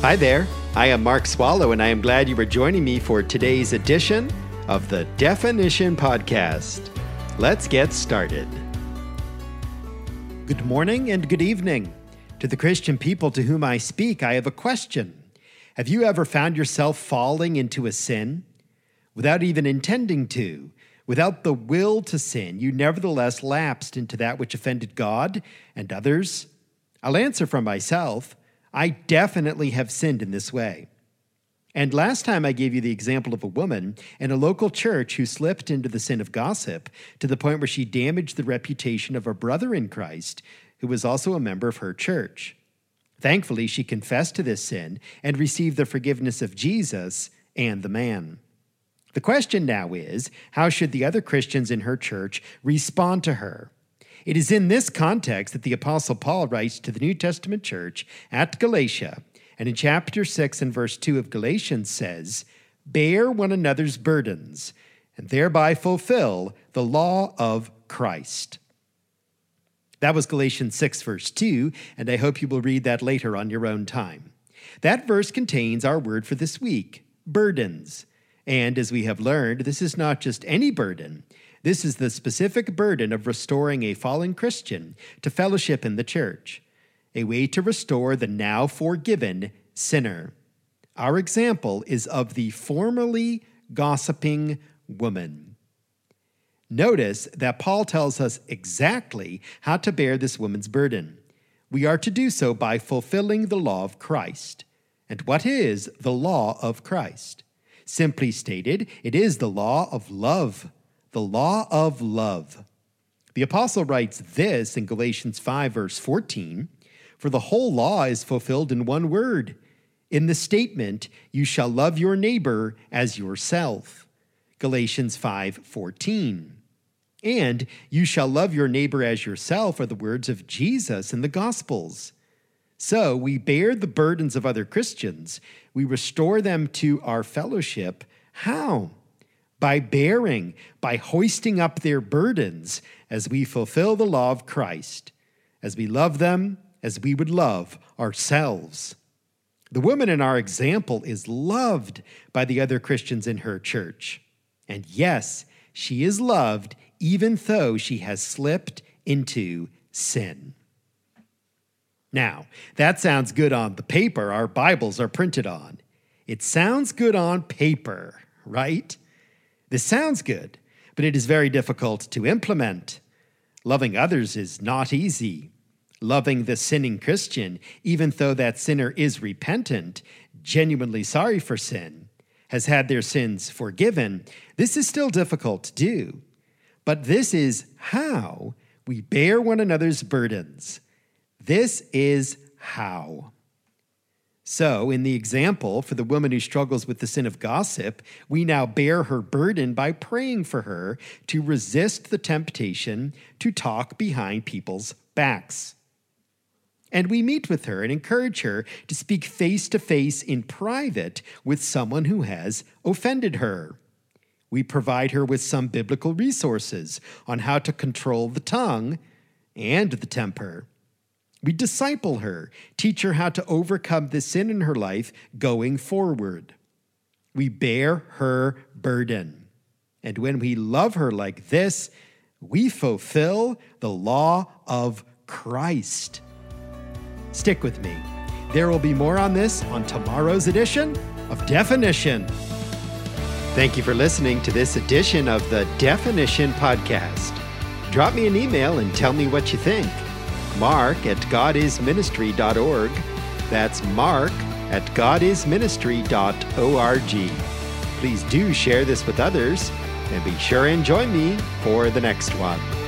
Hi there, I am Mark Swallow, and I am glad you are joining me for today's edition of the Definition Podcast. Let's get started. Good morning and good evening. To the Christian people to whom I speak, I have a question. Have you ever found yourself falling into a sin? Without even intending to, without the will to sin, you nevertheless lapsed into that which offended God and others? I'll answer for myself. I definitely have sinned in this way. And last time I gave you the example of a woman in a local church who slipped into the sin of gossip to the point where she damaged the reputation of a brother in Christ who was also a member of her church. Thankfully, she confessed to this sin and received the forgiveness of Jesus and the man. The question now is, how should the other Christians in her church respond to her? It is in this context that the Apostle Paul writes to the New Testament church at Galatia, and in chapter 6 and verse 2 of Galatians says, "Bear one another's burdens, and thereby fulfill the law of Christ." That was Galatians 6 verse 2, and I hope you will read that later on your own time. That verse contains our word for this week, burdens. And as we have learned, this is not just any burden. This is the specific burden of restoring a fallen Christian to fellowship in the church, a way to restore the now forgiven sinner. Our example is of the formerly gossiping woman. Notice that Paul tells us exactly how to bear this woman's burden. We are to do so by fulfilling the law of Christ. And what is the law of Christ? Simply stated, it is the law of love. The law of love. The apostle writes this in Galatians 5 verse 14, "For the whole law is fulfilled in one word, in the statement, 'You shall love your neighbor as yourself.'" Galatians 5:14. And "You shall love your neighbor as yourself" are the words of Jesus in the Gospels. So we bear the burdens of other Christians. We restore them to our fellowship. How? By bearing, by hoisting up their burdens as we fulfill the law of Christ, as we love them as we would love ourselves. The woman in our example is loved by the other Christians in her church. And yes, she is loved even though she has slipped into sin. Now, that sounds good on the paper our Bibles are printed on. It sounds good on paper, right? This sounds good, but it is very difficult to implement. Loving others is not easy. Loving the sinning Christian, even though that sinner is repentant, genuinely sorry for sin, has had their sins forgiven, this is still difficult to do. But this is how we bear one another's burdens. This is how. So, in the example for the woman who struggles with the sin of gossip, we now bear her burden by praying for her to resist the temptation to talk behind people's backs. And we meet with her and encourage her to speak face to face in private with someone who has offended her. We provide her with some biblical resources on how to control the tongue and the temper. We disciple her, teach her how to overcome the sin in her life going forward. We bear her burden. And when we love her like this, we fulfill the law of Christ. Stick with me. There will be more on this on tomorrow's edition of Definition. Thank you for listening to this edition of the Definition Podcast. Drop me an email and tell me what you think. Mark@godisministry.org. That's Mark@godisministry.org. Please do share this with others, and be sure and join me for the next one.